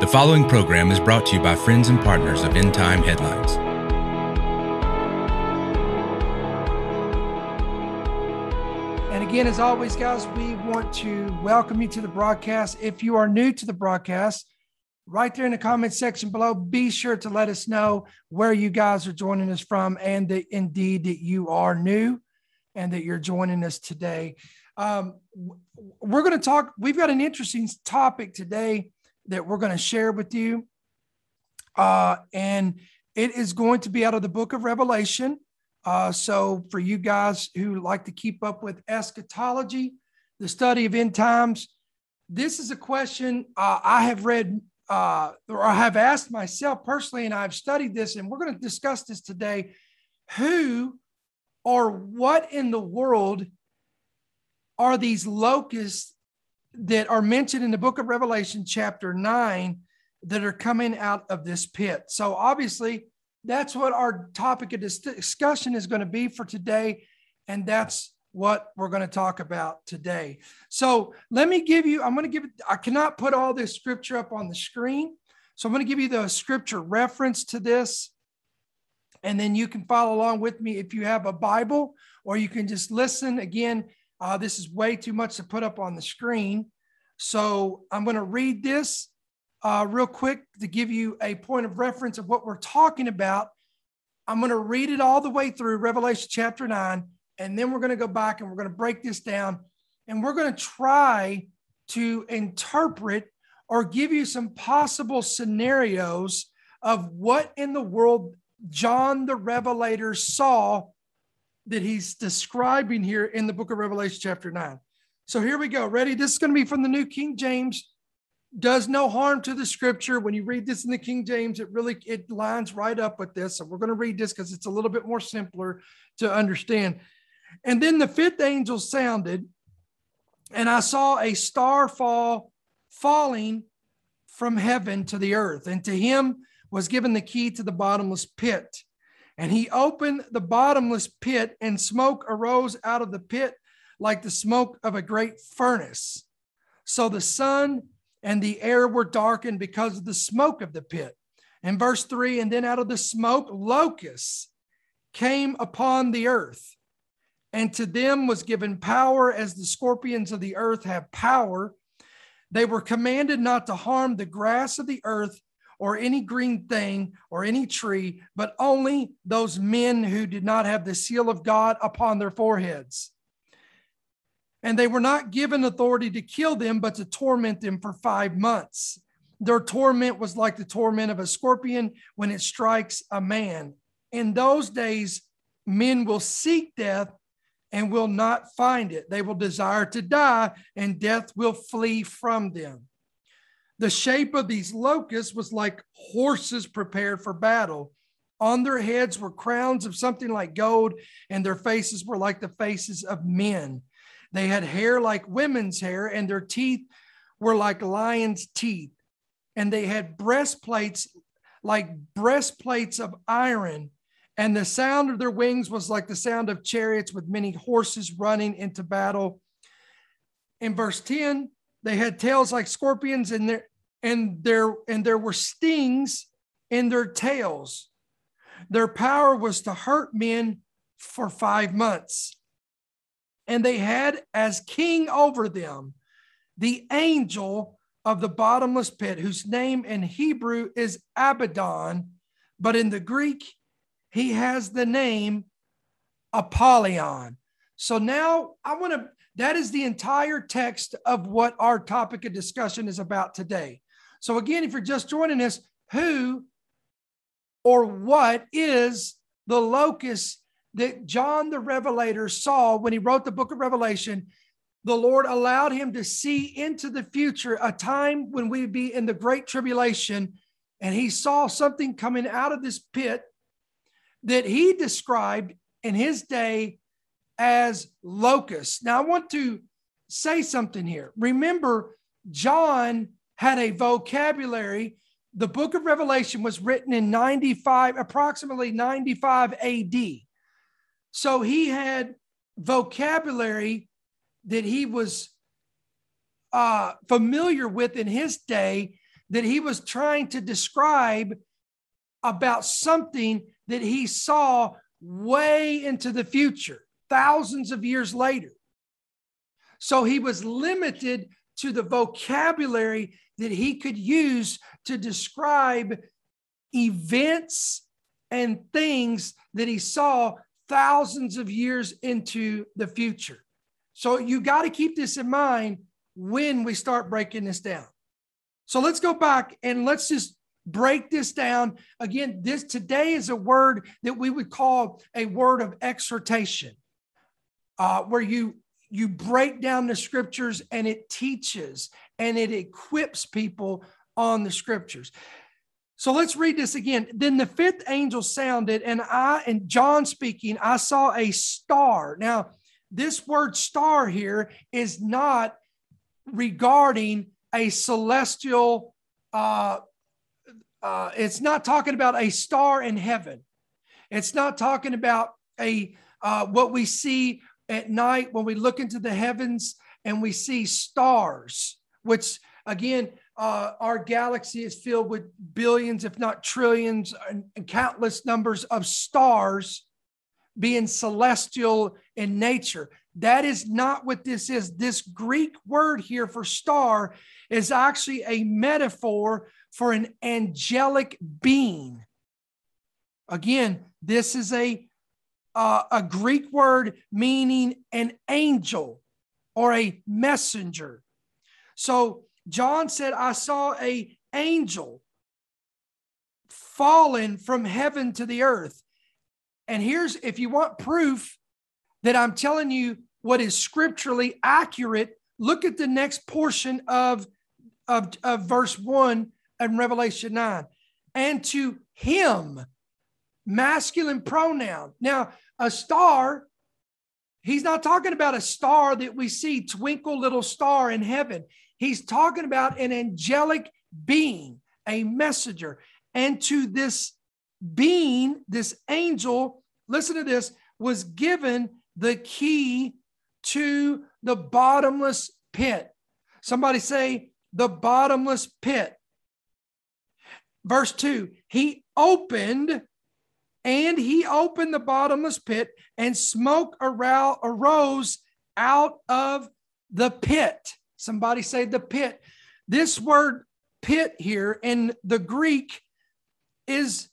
The following program is brought to you by friends and partners of End Time Headlines. And again, as always, guys, we want to welcome you to the broadcast. If you are new to the broadcast, right there in the comment section below, be sure to let us know where you guys are joining us from and that indeed that you are new and that you're joining us today. We're going to talk, we've got an interesting topic today that we're going to share with you. And it is going to be out of the book of Revelation. So for you guys who like to keep up with eschatology, the study of end times, this is a question I have read or I have asked myself personally, and I've studied this, and we're going to discuss this today. Who or what in the world are these locusts that are mentioned in the book of Revelation chapter 9 that are coming out of this pit? So obviously that's what our topic of discussion is going to be for today. And that's what we're going to talk about today. So let me give you, I cannot put all this scripture up on the screen. So I'm going to give you the scripture reference to this. And then you can follow along with me if you have a Bible, or you can just listen. Again, this is way too much to put up on the screen. So I'm going to read this real quick to give you a point of reference of what we're talking about. I'm going to read it all the way through Revelation chapter 9, and then we're going to go back and we're going to break this down, and we're going to try to interpret or give you some possible scenarios of what in the world John the Revelator saw that he's describing here in the book of Revelation chapter 9. So here we go. Ready? This is going to be from the New King James. Does no harm to the scripture. When you read this in the King James, it lines right up with this. So we're going to read this because it's a little bit more simpler to understand. And then the fifth angel sounded, and I saw a star falling from heaven to the earth, and to him was given the key to the bottomless pit. And he opened the bottomless pit, and smoke arose out of the pit like the smoke of a great furnace. So the sun and the air were darkened because of the smoke of the pit. And verse 3, and then out of the smoke, locusts came upon the earth. And to them was given power as the scorpions of the earth have power. They were commanded not to harm the grass of the earth, or any green thing, or any tree, but only those men who did not have the seal of God upon their foreheads. And they were not given authority to kill them, but to torment them for 5 months. Their torment was like the torment of a scorpion when it strikes a man. In those days, men will seek death and will not find it. They will desire to die, and death will flee from them. The shape of these locusts was like horses prepared for battle. On their heads were crowns of something like gold, and their faces were like the faces of men. They had hair like women's hair, and their teeth were like lions' teeth. And they had breastplates like breastplates of iron. And the sound of their wings was like the sound of chariots with many horses running into battle. In verse 10, they had tails like scorpions, and there were stings in their tails. Their power was to hurt men for 5 months. And they had as king over them the angel of the bottomless pit, whose name in Hebrew is Abaddon, but in the Greek, he has the name Apollyon. So now that is the entire text of what our topic of discussion is about today. So again, if you're just joining us, who or what is the locust that John the Revelator saw when he wrote the book of Revelation? The Lord allowed him to see into the future, a time when we'd be in the great tribulation, and he saw something coming out of this pit that he described in his day as locusts. Now, I want to say something here. Remember, John had a vocabulary. The book of Revelation was written in approximately 95 AD. So he had vocabulary that he was familiar with in his day that he was trying to describe about something that he saw way into the future, thousands of years later. So he was limited to the vocabulary that he could use to describe events and things that he saw thousands of years into the future. So you got to keep this in mind when we start breaking this down. So let's go back and let's just break this down. Again, this today is a word that we would call a word of exhortation, where you break down the scriptures and it teaches and it equips people on the scriptures. So let's read this again. Then the fifth angel sounded, and John speaking, I saw a star. Now, this word star here is not regarding a celestial, it's not talking about a star in heaven. It's not talking about what we see at night when we look into the heavens and we see stars, which again, our galaxy is filled with billions, if not trillions, and countless numbers of stars being celestial in nature. That is not what this is. This Greek word here for star is actually a metaphor for an angelic being. Again, this is a Greek word meaning an angel or a messenger. So John said, I saw an angel fallen from heaven to the earth. And here's, if you want proof that I'm telling you what is scripturally accurate, look at the next portion of verse 1 in Revelation 9. And to him, masculine pronoun. Now, a star, he's not talking about a star that we see, twinkle little star in heaven. He's talking about an angelic being, a messenger. And to this being, this angel, listen to this, was given the key to the bottomless pit. Somebody say the bottomless pit. Verse 2, he opened the bottomless pit, and smoke arose out of the pit. Somebody say the pit. This word pit here in the Greek is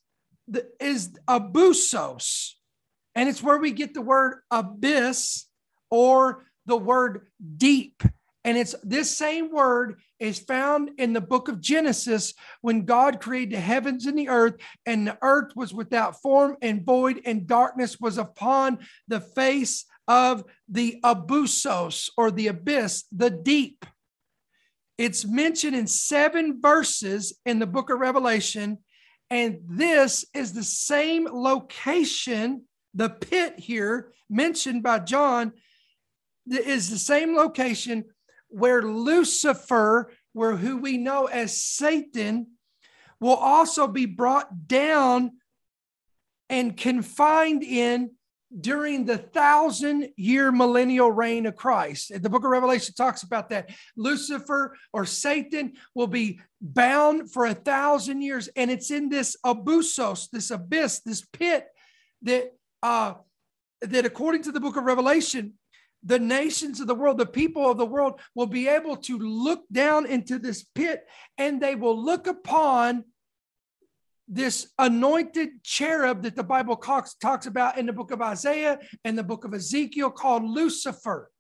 abusos, and it's where we get the word abyss or the word deep. And it's this same word is found in the book of Genesis when God created the heavens and the earth, and the earth was without form and void, and darkness was upon the face of the abusos or the abyss, the deep. It's mentioned in 7 verses in the book of Revelation, and this is the same location, the pit here mentioned by John is the same location where Lucifer, who we know as Satan, will also be brought down and confined in during the 1,000-year millennial reign of Christ. The book of Revelation talks about that. Lucifer or Satan will be bound for 1,000 years. And it's in this abusos, this abyss, this pit that according to the book of Revelation, the nations of the world, the people of the world will be able to look down into this pit, and they will look upon this anointed cherub that the Bible talks about in the book of Isaiah and the book of Ezekiel, called Lucifer.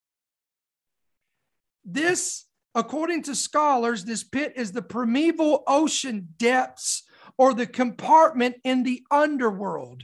This, according to scholars, this pit is the primeval ocean depths or the compartment in the underworld.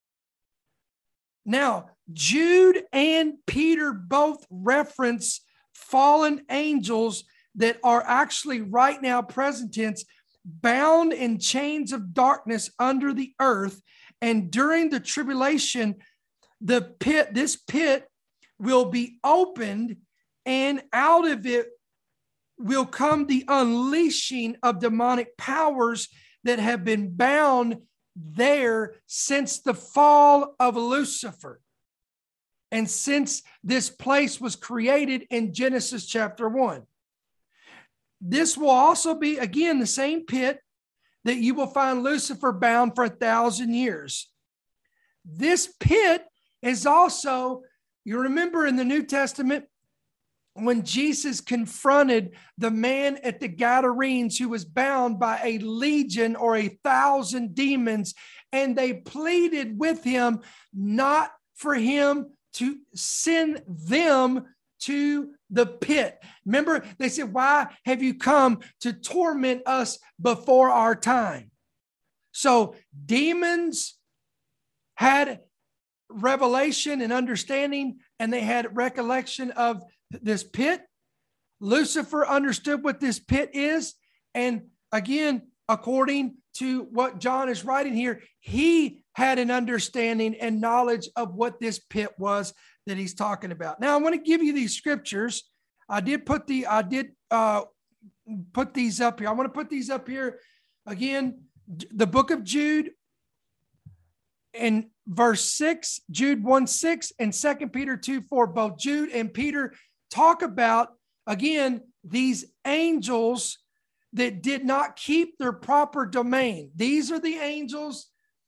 Now, Jude and Peter both reference fallen angels that are actually right now, present tense, bound in chains of darkness under the earth. And during the tribulation, this pit will be opened, and out of it will come the unleashing of demonic powers that have been bound there since the fall of Lucifer. And since this place was created in Genesis chapter 1. This will also be, again, the same pit that you will find Lucifer bound for 1,000 years. This pit is also, you remember in the New Testament, when Jesus confronted the man at the Gadarenes who was bound by a legion or 1,000 demons, and they pleaded with him not for him to send them to the pit. Remember, they said, why have you come to torment us before our time? So demons had revelation and understanding, and they had recollection of this pit. Lucifer understood what this pit is. And again, according to what John is writing here, he had an understanding and knowledge of what this pit was that he's talking about. Now, I want to give you these scriptures. I did put these up here. I want to put these up here again. The book of Jude in verse 6, Jude 1:6, and 2 Peter 2:4. Both Jude and Peter talk about, again, these angels that did not keep their proper domain. These are the angels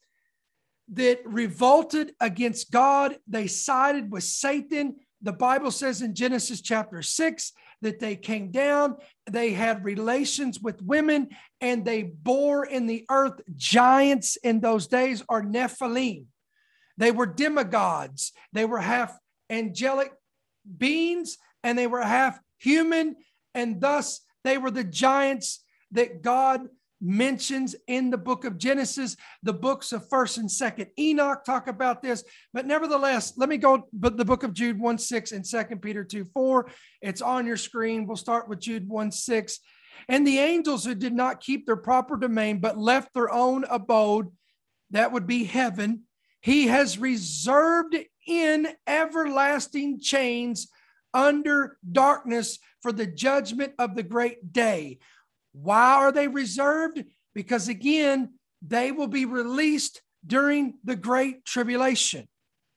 that revolted against God. They sided with Satan. The Bible says in Genesis chapter 6 that they came down, they had relations with women, and they bore in the earth giants in those days, or Nephilim. They were demigods. They were half angelic beings, and they were half human, and thus they were the giants that God mentions in the book of Genesis. The books of 1st and 2nd Enoch talk about this, but nevertheless, let me go but the book of Jude 1:6 and 2 Peter 2:4. It's on your screen. We'll start with Jude 1:6. And the angels who did not keep their proper domain, but left their own abode, that would be heaven, he has reserved in everlasting chains under darkness for the judgment of the great day. Why are they reserved? Because again, they will be released during the great tribulation.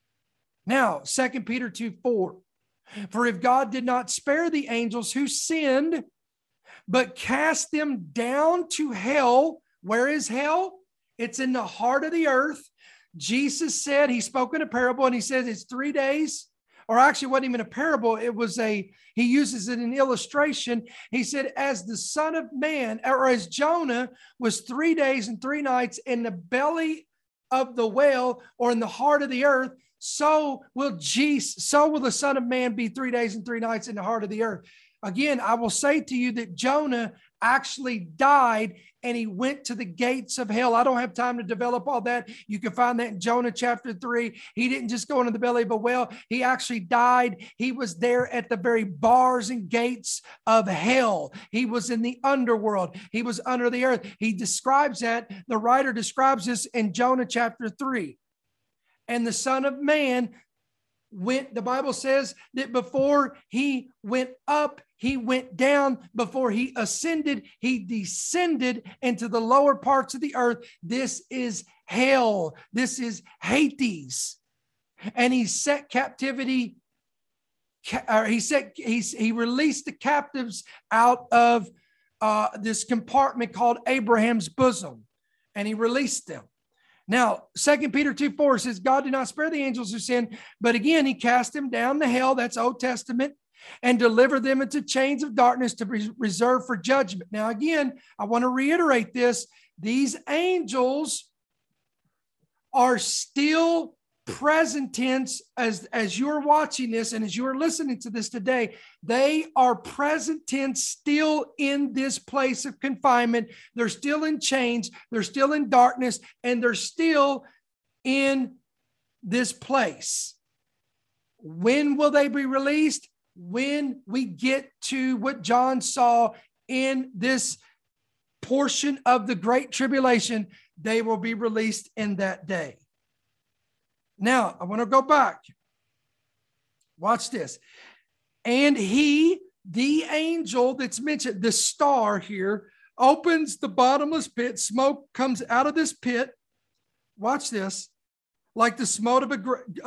Now, 2 Peter 2:4. For if God did not spare the angels who sinned, but cast them down to hell. Where is hell? It's in the heart of the earth. Jesus said, he spoke in a parable, and he said it's 3 days. Or actually, it wasn't even a parable. It was he uses it in illustration. He said, as the Son of Man, or as Jonah was 3 days and 3 nights in the belly of the whale, or in the heart of the earth, so will the Son of Man be 3 days and 3 nights in the heart of the earth. Again, I will say to you that Jonah actually died, and he went to the gates of hell. I don't have time to develop all that. You can find that in Jonah chapter 3. He didn't just go into the belly of a whale. He actually died. He was there at the very bars and gates of hell. He was in the underworld. He was under the earth. He describes that. The writer describes this in Jonah chapter 3. And the Son of Man went, the Bible says that before he went up, he went down. Before he ascended, he descended into the lower parts of the earth. This is hell. This is Hades. And he set captivity, he released the captives out of this compartment called Abraham's bosom, and he released them. Now, 2 Peter 2:4 says, God did not spare the angels who sinned, but again, he cast them down to hell. That's Old Testament. And delivered them into chains of darkness to be reserved for judgment. Now, again, I want to reiterate this. These angels are still present tense as you're watching this and as you're listening to this today. They are present tense still in this place of confinement. They're still in chains. They're still in darkness, and they're still in this place. When will they be released? When we get to what John saw in this portion of the Great Tribulation, they will be released in that day. Now, I want to go back. Watch this. And he, the angel that's mentioned, the star here, opens the bottomless pit. Smoke comes out of this pit. Watch this. Like the smoke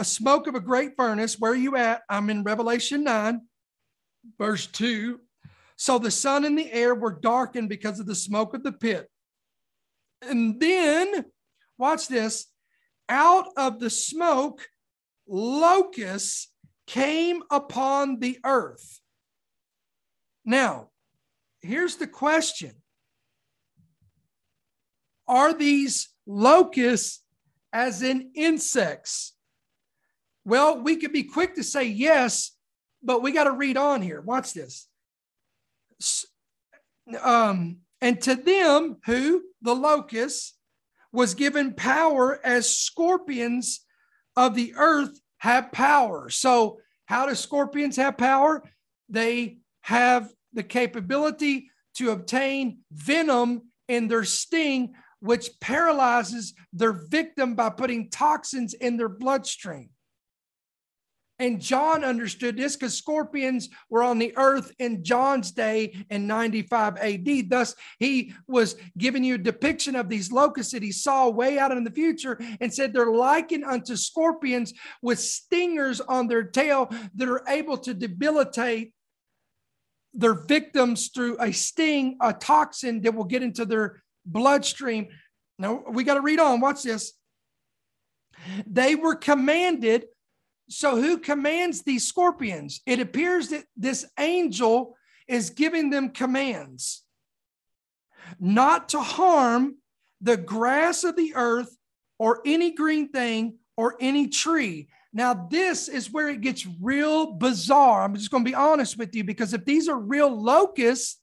of a great furnace. Where are you at? I'm in Revelation 9, verse 2. So the sun and the air were darkened because of the smoke of the pit. And then, watch this, out of the smoke, locusts came upon the earth. Now, here's the question. Are these locusts as in insects? Well, we could be quick to say yes, but we got to read on here. Watch this. And to them, who? The locusts, was given power as scorpions of the earth have power. So how do scorpions have power? They have the capability to obtain venom in their sting, which paralyzes their victim by putting toxins in their bloodstream. And John understood this because scorpions were on the earth in John's day in 95 AD. Thus, he was giving you a depiction of these locusts that he saw way out in the future and said they're likened unto scorpions with stingers on their tail that are able to debilitate their victims through a sting, a toxin that will get into their bloodstream. Now, we got to read on. Watch this. They were commanded. So who commands these scorpions? It appears that this angel is giving them commands not to harm the grass of the earth or any green thing or any tree. Now, this is where it gets real bizarre. I'm just going to be honest with you, because if these are real locusts,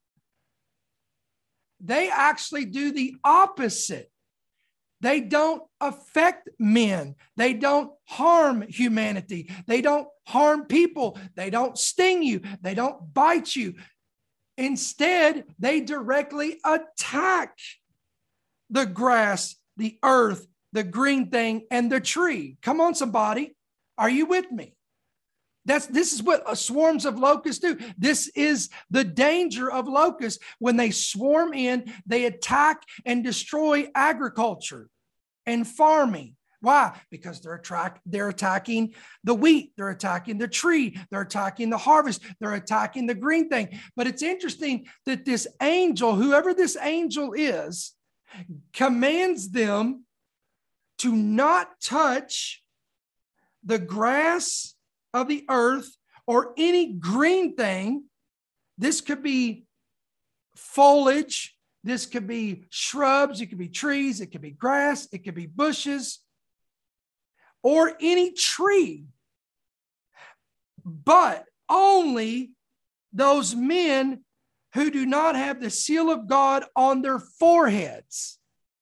they actually do the opposite. They don't affect men. They don't harm humanity. They don't harm people. They don't sting you. They don't bite you. Instead, they directly attack the grass, the earth, the green thing, and the tree. Come on, somebody. Are you with me? This is what swarms of locusts do. This is the danger of locusts. When they swarm in, they attack and destroy agriculture and farming. Why? Because they're attacking the wheat, they're attacking the tree, they're attacking the harvest, they're attacking the green thing. But it's interesting that this angel, whoever this angel is, commands them to not touch the grass of the earth or any green thing. This could be foliage, this could be shrubs, it could be trees, it could be grass, it could be bushes, or any tree. But only those men who do not have the seal of God on their foreheads.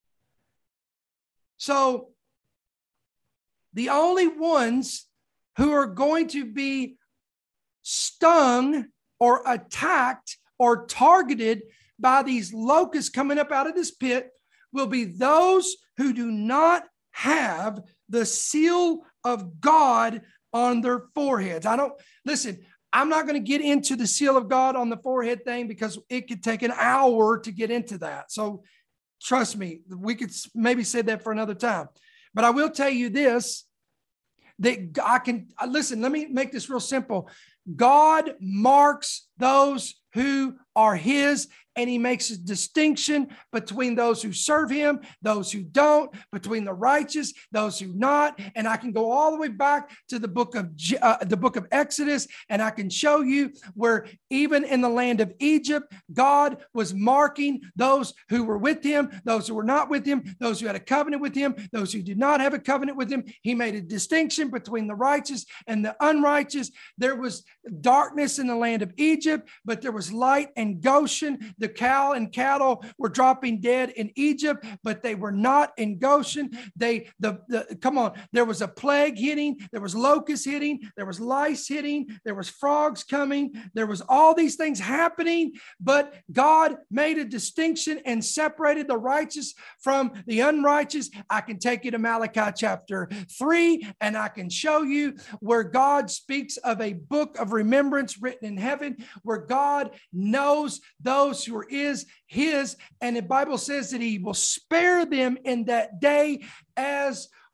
So the only ones who are going to be stung or attacked or targeted by these locusts coming up out of this pit will be those who do not have the seal of God on their foreheads. I'm not going to get into the seal of God on the forehead thing because it could take an hour to get into that. So trust me, we could maybe say that for another time. But I will tell you this, that listen, let me make this real simple. God marks those who are his, and he makes a distinction between those who serve him, those who don't, between the righteous, those who not. And I can go all the way back to the book of Exodus, and I can show you where even in the land of Egypt, God was marking those who were with him, those who were not with him, those who had a covenant with him, those who did not have a covenant with him. He made a distinction between the righteous and the unrighteous. There was darkness in the land of Egypt, but there was light in Goshen. The cow and cattle were dropping dead in Egypt, but they were not in Goshen. Come on, there was a plague hitting, there was locusts hitting, there was lice hitting, there was frogs coming, there was all these things happening, but God made a distinction and separated the righteous from the unrighteous. I can take you to Malachi chapter 3, and I can show you where God speaks of a book of remembrance written in heaven, where God knows those who are his, and the Bible says that he will spare them in that day as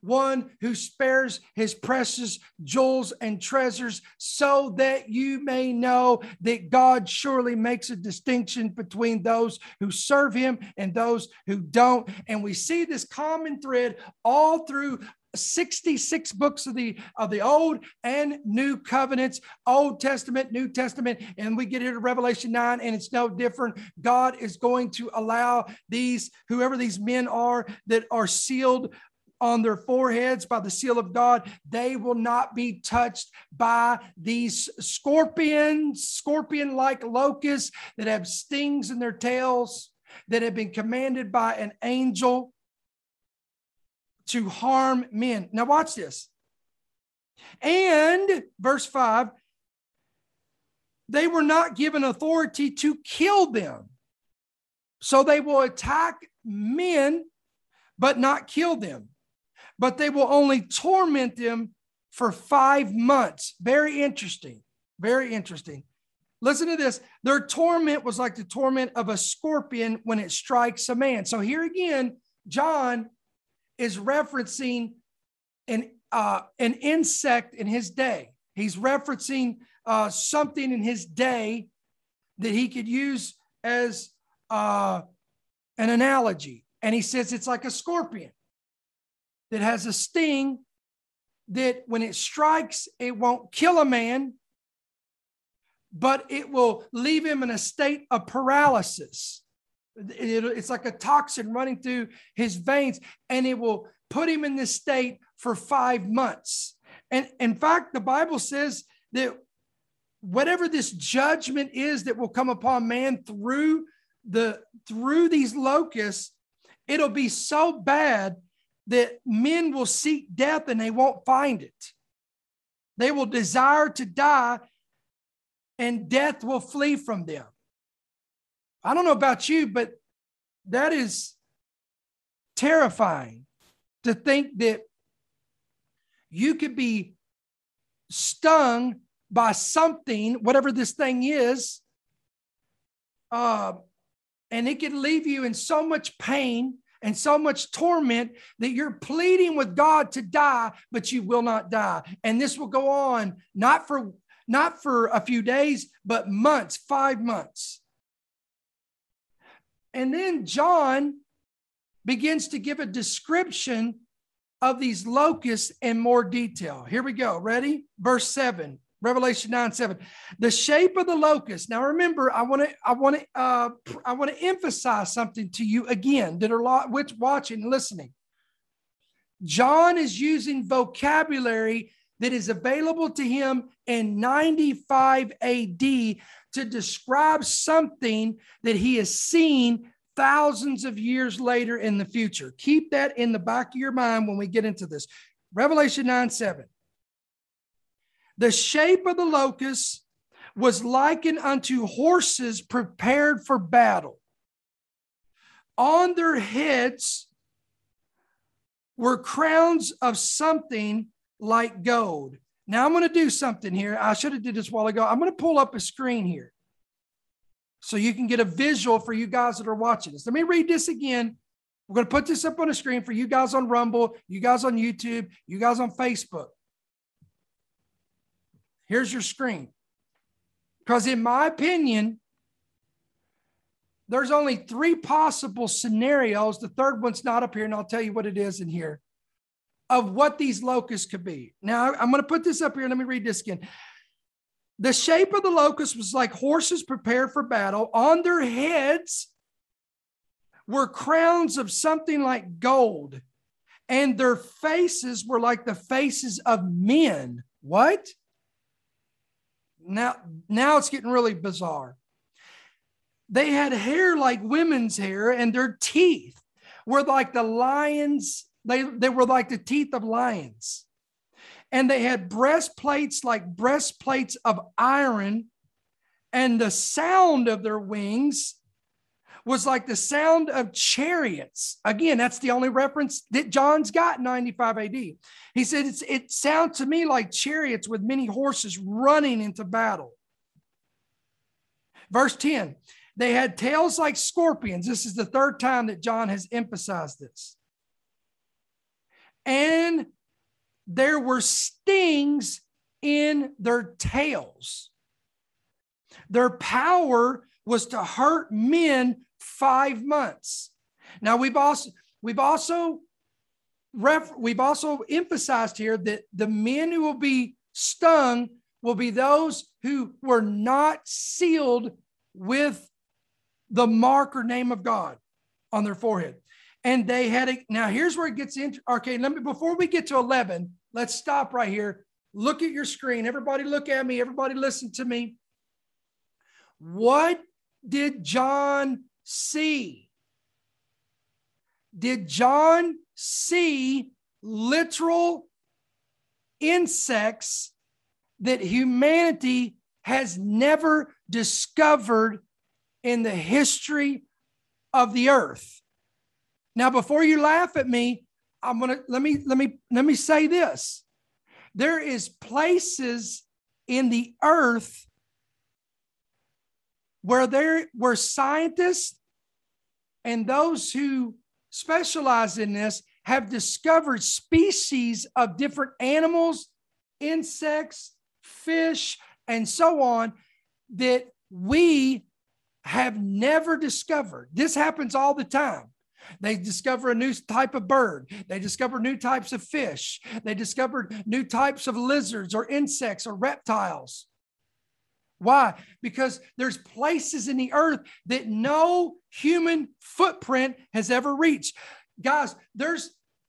one who spares his precious jewels and treasures, so that you may know that God surely makes a distinction between those who serve him and those who don't. And we see this common thread all through 66 books of the Old and New Covenants, Old Testament, New Testament, and we get here to Revelation 9, and it's no different. God is going to allow these, whoever these men are that are sealed on their foreheads by the seal of God, they will not be touched by these scorpion-like locusts that have stings in their tails, that have been commanded by an angel to harm men. Now watch this. And verse 5, they were not given authority to kill them. So they will attack men, but not kill them. But they will only torment them for 5 months. Very interesting. Very interesting. Listen to this. Their torment was like the torment of a scorpion when it strikes a man. So here again, John is referencing an insect in his day. He's referencing something in his day that he could use as an analogy. And he says it's like a scorpion that has a sting that when it strikes, it won't kill a man, but it will leave him in a state of paralysis. It's like a toxin running through his veins, and it will put him in this state for 5 months. And in fact, the Bible says that whatever this judgment is that will come upon man through these locusts, it'll be so bad that men will seek death and they won't find it. They will desire to die, and death will flee from them. I don't know about you, but that is terrifying to think that you could be stung by something, whatever this thing is, and it can leave you in so much pain and so much torment that you're pleading with God to die, but you will not die. And this will go on not for a few days, but months, 5 months. And then John begins to give a description of these locusts in more detail. Here we go. Ready? Verse 7, Revelation 9:7. The shape of the locust. Now remember, I want to emphasize something to you again that are watching and listening. John is using vocabulary that is available to him in 95 AD to describe something that he has seen thousands of years later in the future. Keep that in the back of your mind when we get into this. Revelation 9:7. The shape of the locust was likened unto horses prepared for battle. On their heads were crowns of something like gold. Now I'm going to do something here. I should have did this a while ago. I'm going to pull up a screen here so you can get a visual for you guys that are watching this. Let me read this again. We're going to put this up on a screen for you guys on Rumble, you guys on YouTube, you guys on Facebook. Here's your screen. Because in my opinion, there's only 3 possible scenarios. The third one's not up here, and I'll tell you what it is in here, of what these locusts could be. Now, I'm going to put this up here. Let me read this again. The shape of the locust was like horses prepared for battle. On their heads were crowns of something like gold, and their faces were like the faces of men. What? Now it's getting really bizarre. They had hair like women's hair, and their teeth were like the lions. They were like the teeth of lions. And they had breastplates like breastplates of iron, and the sound of their wings was like the sound of chariots. Again, that's the only reference that John's got in 95 AD. He said, it sounds to me like chariots with many horses running into battle. Verse 10, they had tails like scorpions. This is the third time that John has emphasized this. and there were stings in their tails. Their power was to hurt men 5 months. Now we've also emphasized here that the men who will be stung will be those who were not sealed with the mark or name of God on their forehead. And they had now here's where it gets into. Okay, before we get to 11, let's stop right here. Look at your screen. Everybody look at me. Everybody listen to me. What did John see? Did John see literal insects that humanity has never discovered in the history of the earth? Now, before you laugh at me, let me say this. There is places in the earth where scientists and those who specialize in this have discovered species of different animals, insects, fish, and so on that we have never discovered. This happens all the time. They discover a new type of bird. They discover new types of fish. They discovered new types of lizards or insects or reptiles. Why? Because there's places in the earth that no human footprint has ever reached. Guys, there's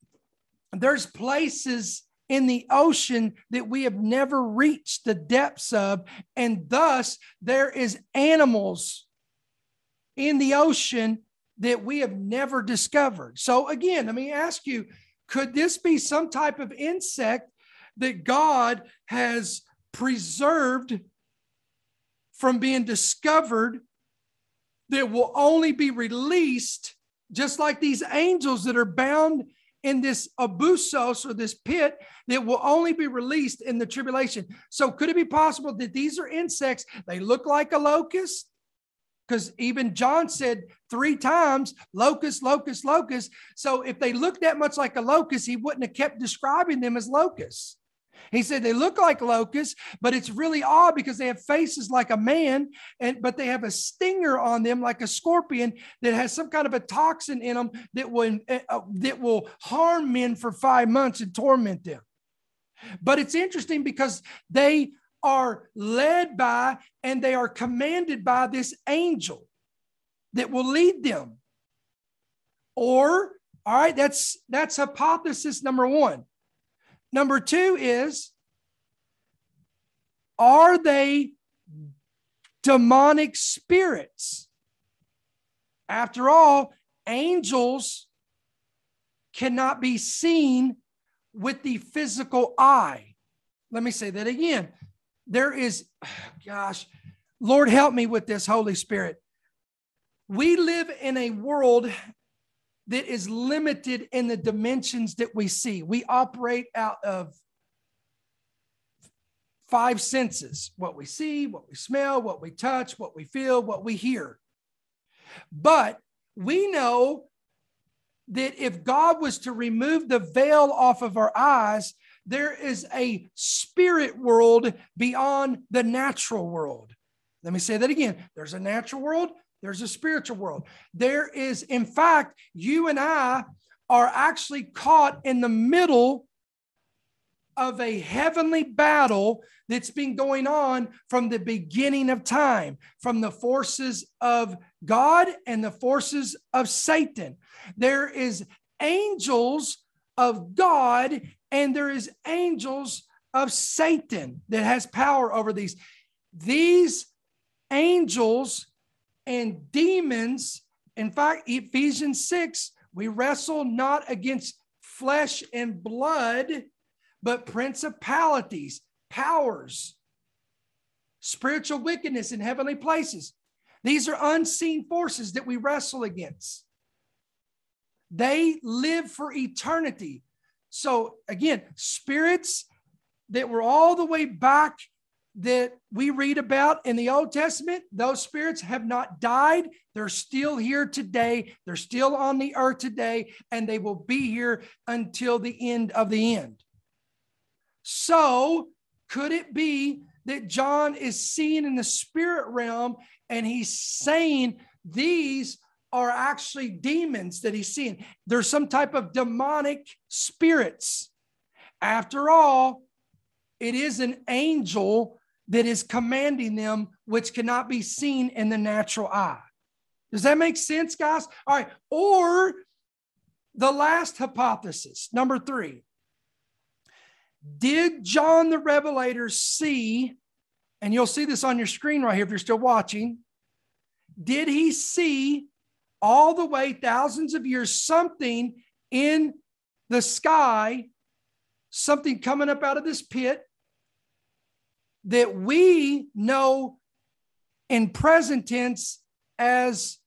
places in the ocean that we have never reached the depths of, and thus there is animals in the ocean that we have never discovered. So again, let me ask you, could this be some type of insect that God has preserved from being discovered that will only be released, just like these angels that are bound in this abusos or this pit, that will only be released in the tribulation? So could it be possible that these are insects? They look like a locust, because even John said 3 times, locust, locust, locust. So if they look that much like a locust, he wouldn't have kept describing them as locusts. He said they look like locusts, but it's really odd because they have faces like a man, but they have a stinger on them like a scorpion that has some kind of a toxin in them that will harm men for 5 months and torment them. But it's interesting because they are led by and they are commanded by this angel that will lead them. Or, all right, that's hypothesis number 1. Number 2 is, are they demonic spirits? After all, angels cannot be seen with the physical eye. Let me say that again. There is, Lord, help me with this, Holy Spirit. We live in a world that is limited in the dimensions that we see. We operate out of 5 senses: what we see, what we smell, what we touch, what we feel, what we hear. But we know that if God was to remove the veil off of our eyes, there is a spirit world beyond the natural world. Let me say that again. There's a natural world. There's a spiritual world. There is, in fact, you and I are actually caught in the middle of a heavenly battle that's been going on from the beginning of time, from the forces of God and the forces of Satan. There is angels of God and there is angels of Satan that has power over these. These angels and demons, in fact, Ephesians 6, we wrestle not against flesh and blood, but principalities, powers, spiritual wickedness in heavenly places. These are unseen forces that we wrestle against. They live for eternity. So again, spirits that were all the way back that we read about in the Old Testament, those spirits have not died. They're still here today. They're still on the earth today, and they will be here until the end of the end. So could it be that John is seeing in the spirit realm and he's saying these are actually demons that he's seeing? There's some type of demonic spirits. After all, it is an angel that is commanding them, which cannot be seen in the natural eye. Does that make sense, guys? All right. Or the last hypothesis, number 3. Did John the Revelator see, and you'll see this on your screen right here if you're still watching, did he see all the way thousands of years something in the sky, something coming up out of this pit that we know in present tense as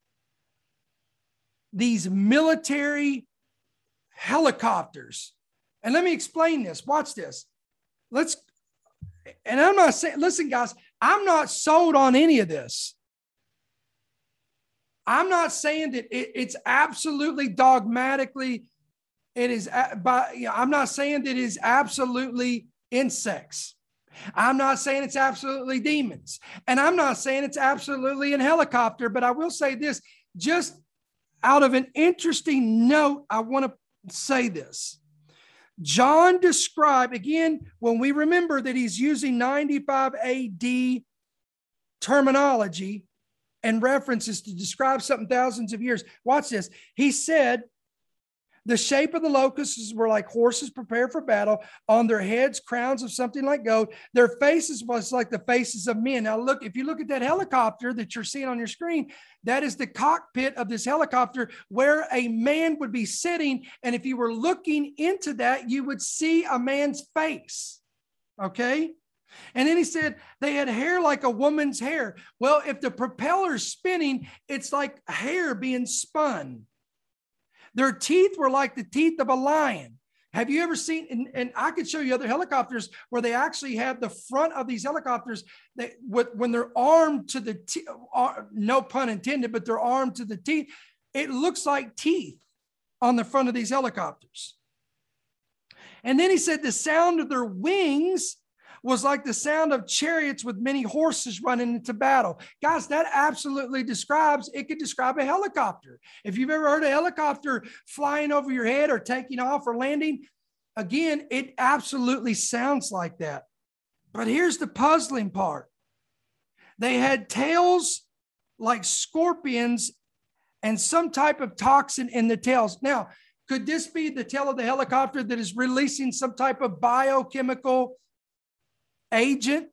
these military helicopters? And let me explain this. Watch this. And I'm not saying, listen, guys, I'm not sold on any of this. I'm not saying that it's absolutely dogmatically, I'm not saying that it is absolutely insects. I'm not saying it's absolutely demons. And I'm not saying it's absolutely a helicopter, but I will say this, just out of an interesting note, I want to say this. John described, again, when we remember that he's using 95 AD terminology and references to describe something thousands of years. Watch this. He said, the shape of the locusts were like horses prepared for battle. On their heads, crowns of something like gold. Their faces was like the faces of men. Now look, if you look at that helicopter that you're seeing on your screen, that is the cockpit of this helicopter where a man would be sitting. And if you were looking into that, you would see a man's face. Okay. And then he said they had hair like a woman's hair. Well, if the propeller's spinning, it's like hair being spun. Their teeth were like the teeth of a lion. Have you ever seen, and I could show you other helicopters where they actually have the front of these helicopters, when they're armed to the teeth, no pun intended, but they're armed to the teeth, it looks like teeth on the front of these helicopters. And then he said the sound of their wings was like the sound of chariots with many horses running into battle. Guys, that absolutely it could describe a helicopter. If you've ever heard a helicopter flying over your head or taking off or landing, again, it absolutely sounds like that. But here's the puzzling part. They had tails like scorpions and some type of toxin in the tails. Now, could this be the tail of the helicopter that is releasing some type of biochemical agent?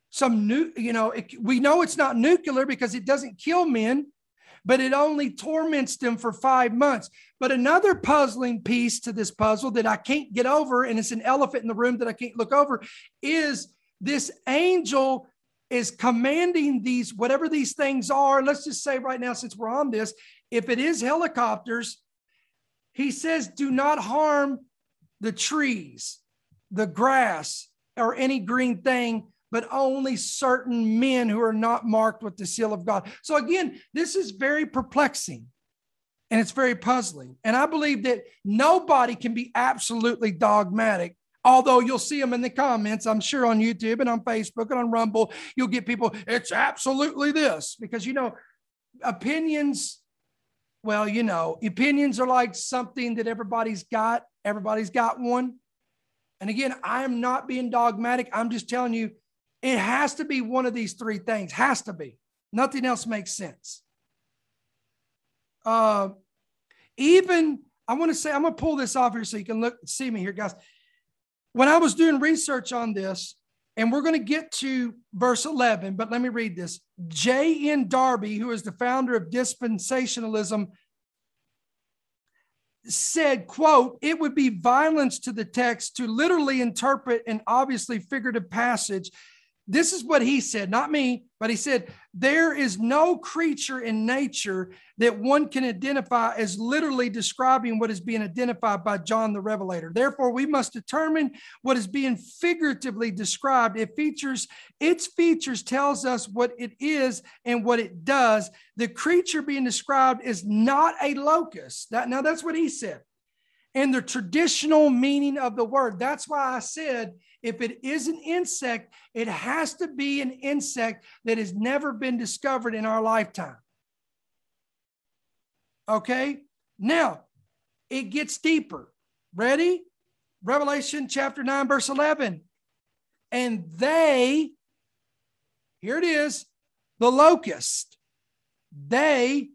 We know it's not nuclear because it doesn't kill men, but it only torments them for 5 months. But another puzzling piece to this puzzle that I can't get over, and it's an elephant in the room that I can't look over, is this angel is commanding these, whatever these things are. Let's just say right now, since we're on this, if it is helicopters, he says, do not harm the trees, the grass, or any green thing, but only certain men who are not marked with the seal of God. So again, this is very perplexing and it's very puzzling. And I believe that nobody can be absolutely dogmatic, although you'll see them in the comments, I'm sure on YouTube and on Facebook and on Rumble, you'll get people, it's absolutely this, because, opinions, opinions are like something that everybody's got one. And again, I'm not being dogmatic. I'm just telling you, it has to be one of these 3 things. Has to be. Nothing else makes sense. I want to say, I'm going to pull this off here so you can see me here, guys. When I was doing research on this, and we're going to get to verse 11, but let me read this. J.N. Darby, who is the founder of dispensationalism, said, quote, it would be violence to the text to literally interpret an obviously figurative passage This is what he said, not me, but he said, there is no creature in nature that one can identify as literally describing what is being identified by John the Revelator. Therefore, we must determine what is being figuratively described. Its features tells us what it is and what it does. The creature being described is not a locust. Now that's what he said. In the traditional meaning of the word. That's why I said, if it is an insect, it has to be an insect that has never been discovered in our lifetime. Okay? Now, it gets deeper. Ready? Revelation chapter 9, verse 11. And they, here it is, the locust, they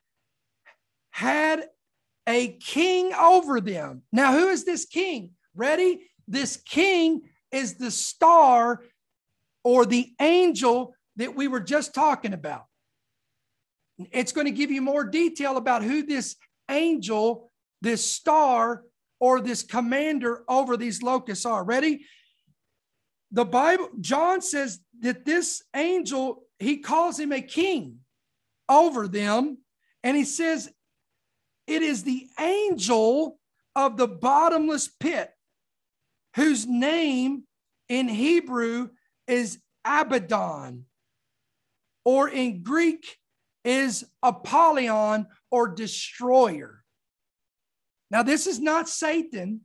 had a king over them. Now, who is this king? Ready? This king is the star or the angel that we were just talking about. It's going to give you more detail about who this angel, this star, or this commander over these locusts are. Ready? The Bible, John says that this angel, he calls him a king over them. And he says, it is the angel of the bottomless pit, whose name in Hebrew is Abaddon, or in Greek is Apollyon, or destroyer. Now, this is not Satan.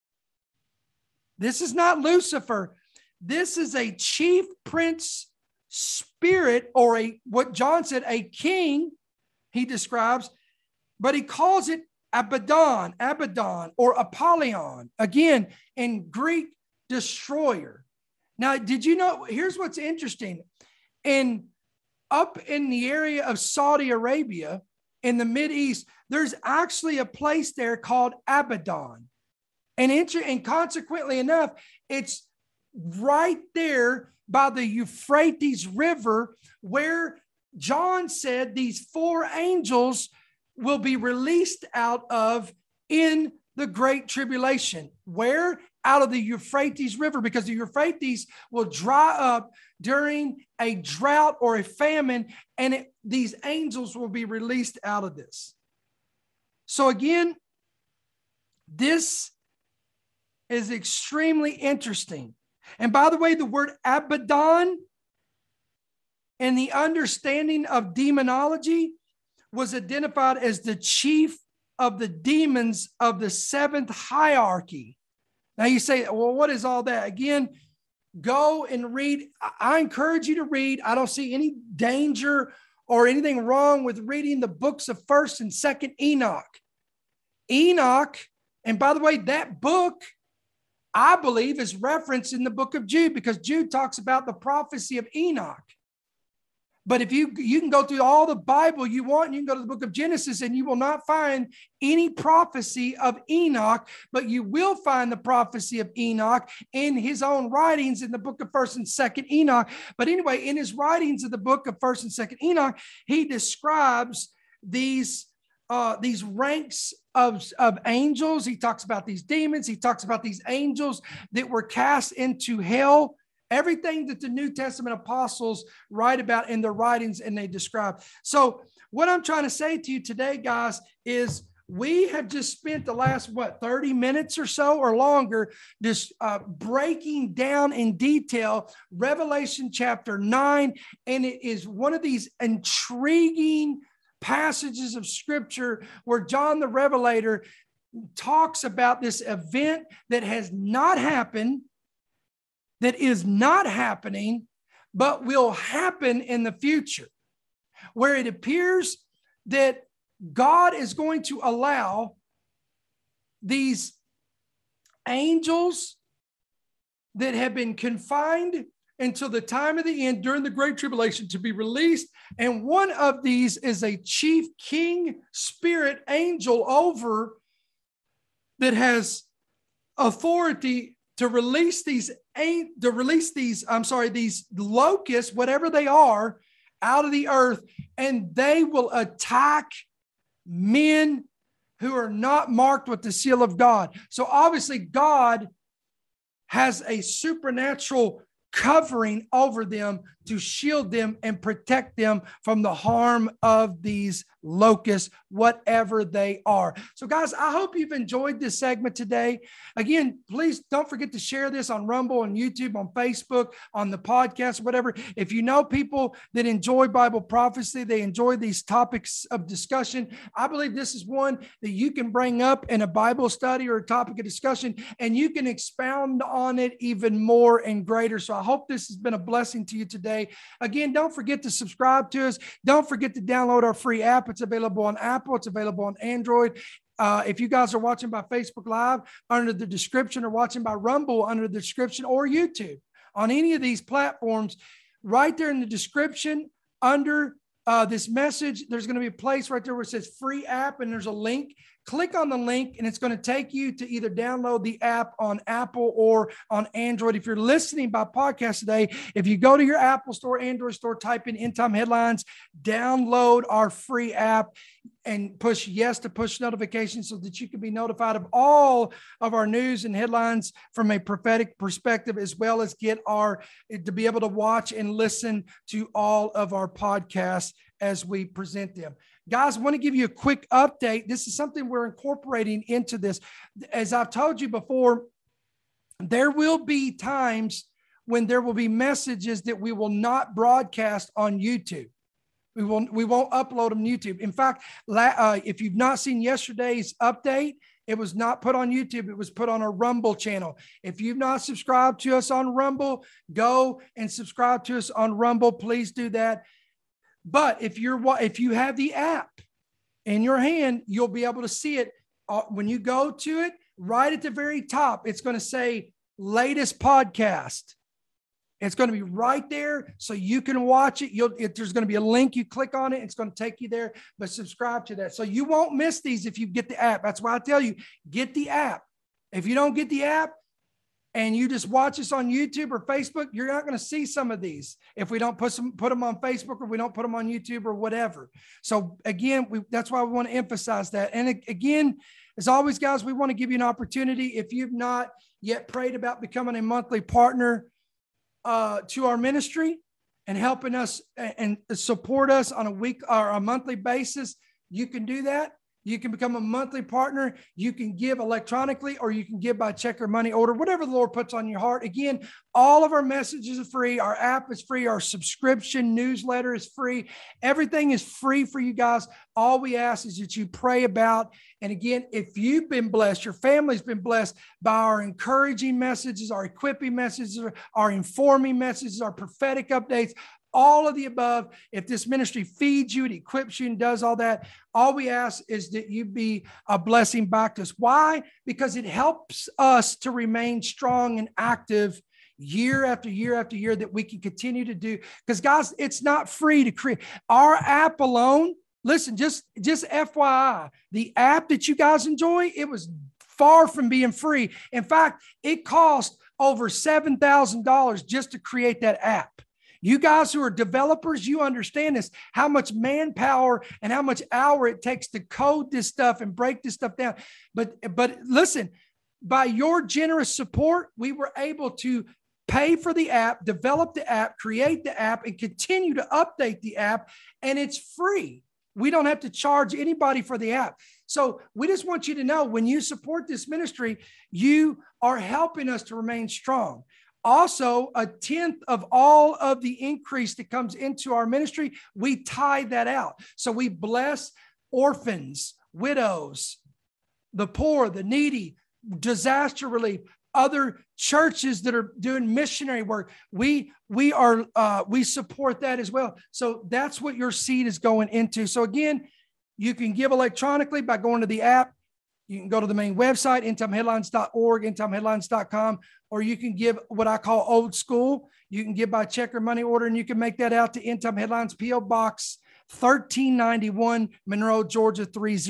This is not Lucifer. This is a chief prince spirit, or what John said, a king, he describes, but he calls it Abaddon, or Apollyon. Again, in Greek, destroyer. Now, did you know, here's what's interesting. Up in the area of Saudi Arabia, in the Mideast, there's actually a place there called Abaddon. And consequently enough, it's right there by the Euphrates River where John said these four angels will be released out of in the Great Tribulation. Where? Out of the Euphrates River, because the Euphrates will dry up during a drought or a famine, and these angels will be released out of this. So again, this is extremely interesting. And by the way, the word Abaddon in the understanding of demonology was identified as the chief of the demons of the seventh hierarchy. Now you say, well, what is all that? Again, go and read. I encourage you to read. I don't see any danger or anything wrong with reading the books of 1st and 2nd Enoch. Enoch, and by the way, that book, I believe, is referenced in the book of Jude, because Jude talks about the prophecy of Enoch. But if you can go through all the Bible you want, and you can go to the book of Genesis, and you will not find any prophecy of Enoch, but you will find the prophecy of Enoch in his own writings in the book of 1st and 2nd Enoch. But anyway, in his writings of the book of 1st and 2nd Enoch, he describes these ranks of angels. He talks about these demons. He talks about these angels that were cast into hell. Everything that the New Testament apostles write about in their writings and they describe. So what I'm trying to say to you today, guys, is we have just spent the last, 30 minutes or so or longer, just breaking down in detail Revelation chapter 9. And it is one of these intriguing passages of scripture where John the Revelator talks about this event that has not happened, that is not happening, but will happen in the future, where it appears that God is going to allow these angels that have been confined until the time of the end during the Great Tribulation to be released. And one of these is a chief king spirit angel over that has authority to release these locusts, whatever they are, out of the earth, and they will attack men who are not marked with the seal of God. So obviously God has a supernatural covering over them to shield them and protect them from the harm of these locusts, whatever they are. So guys, I hope you've enjoyed this segment today. Again, please don't forget to share this on Rumble, on YouTube, on Facebook, on the podcast, whatever. If you know people that enjoy Bible prophecy, they enjoy these topics of discussion, I believe this is one that you can bring up in a Bible study or a topic of discussion, and you can expound on it even more and greater. So I hope this has been a blessing to you today. Again, don't forget to subscribe to us. Don't forget to download our free app. It's available on Apple. It's available on Android. If you guys are watching by Facebook Live, under the description, or watching by Rumble, under the description, or YouTube, on any of these platforms, right there in the description, under this message, there's going to be a place right there where it says free app, and there's a link. Click on the link, and it's going to take you to either download the app on Apple or on Android. If you're listening by podcast today, if you go to your Apple store, Android store, type in End Time Headlines, download our free app, and push yes to push notifications so that you can be notified of all of our news and headlines from a prophetic perspective, as well as to be able to watch and listen to all of our podcasts as we present them. Guys, I want to give you a quick update. This is something we're incorporating into this. As I've told you before, there will be times when there will be messages that we will not broadcast on YouTube. We won't upload them to YouTube. In fact, if you've not seen yesterday's update, it was not put on YouTube. It was put on our Rumble channel. If you've not subscribed to us on Rumble, go and subscribe to us on Rumble. Please do that. But if you have the app in your hand, you'll be able to see it. When you go to it, right at the very top, it's going to say latest podcast. It's going to be right there so you can watch it. There's going to be a link. You click on it. It's going to take you there, but subscribe to that. So you won't miss these if you get the app. That's why I tell you, get the app. If you don't get the app and you just watch us on YouTube or Facebook, you're not going to see some of these if we don't put them on Facebook, or we don't put them on YouTube or whatever. So again, that's why we want to emphasize that. And again, as always, guys, we want to give you an opportunity. If you've not yet prayed about becoming a monthly partner to our ministry and helping us and support us on a week or a monthly basis, you can do that. You can become a monthly partner. You can give electronically, or you can give by check or money order, whatever the Lord puts on your heart. Again, all of our messages are free. Our app is free. Our subscription newsletter is free. Everything is free for you guys. All we ask is that you pray about. And again, if you've been blessed, your family's been blessed by our encouraging messages, our equipping messages, our informing messages, our prophetic updates, all of the above. If this ministry feeds you, it equips you, and does all that, all we ask is that you be a blessing back to us. Why? Because it helps us to remain strong and active year after year after year, that we can continue to do. Because guys, it's not free to create. Our app alone, listen, just FYI, the app that you guys enjoy, it was far from being free. In fact, it cost over $7,000 just to create that app. You guys who are developers, you understand this, how much manpower and how much hour it takes to code this stuff and break this stuff down. But listen, by your generous support, we were able to pay for the app, develop the app, create the app, and continue to update the app. And it's free. We don't have to charge anybody for the app. So we just want you to know, when you support this ministry, you are helping us to remain strong. Also, 1/10 of all of the increase that comes into our ministry, we tithe that out. So we bless orphans, widows, the poor, the needy, disaster relief, other churches that are doing missionary work. We support that as well. So that's what your seed is going into. So again, you can give electronically by going to the app. You can go to the main website, endtimeheadlines.org, endtimeheadlines.com, or you can give what I call old school. You can give by check or money order, and you can make that out to End Time Headlines, P.O. Box 1391, Monroe, Georgia,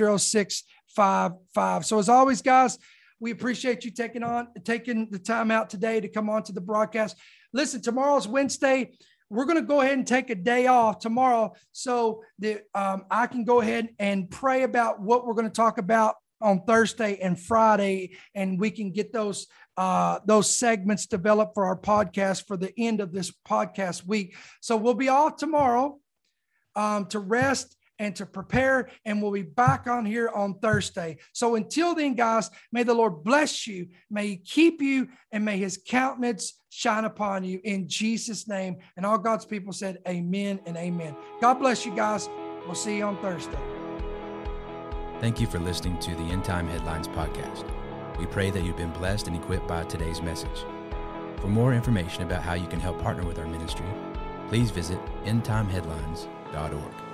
30655. So as always, guys, we appreciate you taking the time out today to come on to the broadcast. Listen, tomorrow's Wednesday. We're going to go ahead and take a day off tomorrow so that I can go ahead and pray about what we're going to talk about on Thursday and Friday, and we can get those segments developed for our podcast for the end of this podcast week. So we'll be off tomorrow to rest and to prepare, and we'll be back on here on Thursday. So until then, guys, may the Lord bless you, may He keep you, and may His countenance shine upon you in Jesus' name. And all God's people said amen and amen. God bless you guys. We'll see you on Thursday. Thank you for listening to the End Time Headlines podcast. We pray that you've been blessed and equipped by today's message. For more information about how you can help partner with our ministry, please visit endtimeheadlines.org.